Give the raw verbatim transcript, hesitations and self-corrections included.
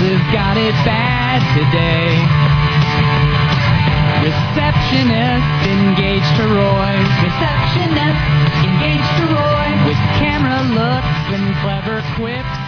have got it bad today. Receptionist engaged to Roy. Receptionist engaged to Roy. With camera looks and clever quips.